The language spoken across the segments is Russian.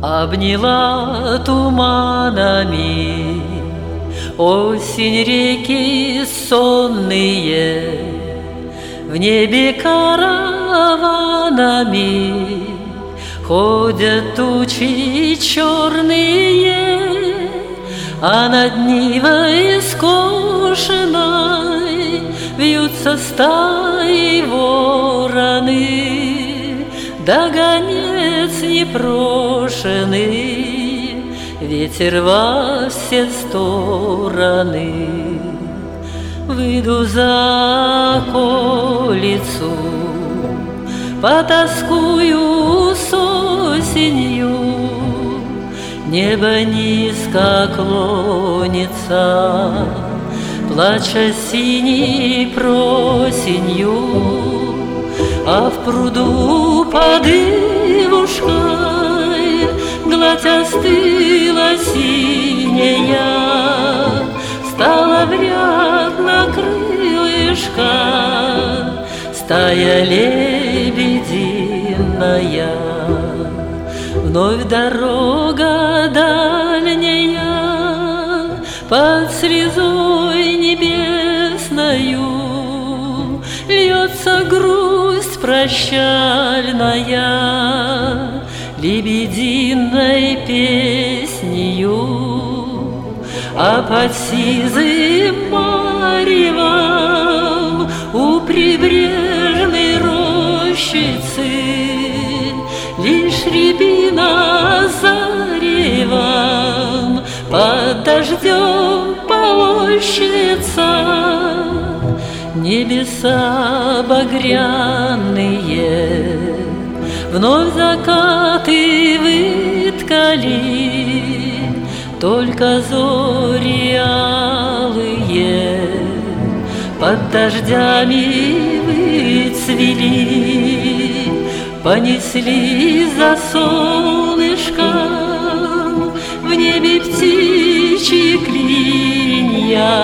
Обняла туманами осень реки сонные, в небе караванами ходят тучи черные, а над Нивой скошенной вьются стаи вороны, да гонец непрошенный, ветер во все стороны. Выйду за околицу, потаскую с осенью, небо низко клонится, плача синей просенью, а в пруду под ивушкой гладь остыла синяя, стала в ряд на крылышко стая лебединая. Вновь дорога дальняя под слезой небесною льется грусть прощальная лебединой песнею, а под сизым маревом у прибрежной рощицы лишь рябина заревом под дождем полощется. Небеса багряные вновь закаты выткали, только зори алые под дождями выцвели, понесли за солнышком в небе птичьи клинья,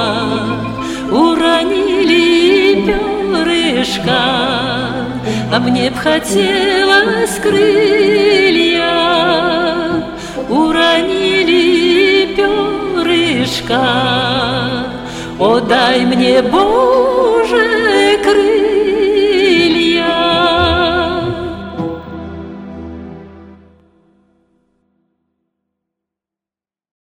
уронили перышко, а мне б хотелось крылья, уронили перышко, о, дай мне, Боже, крылья.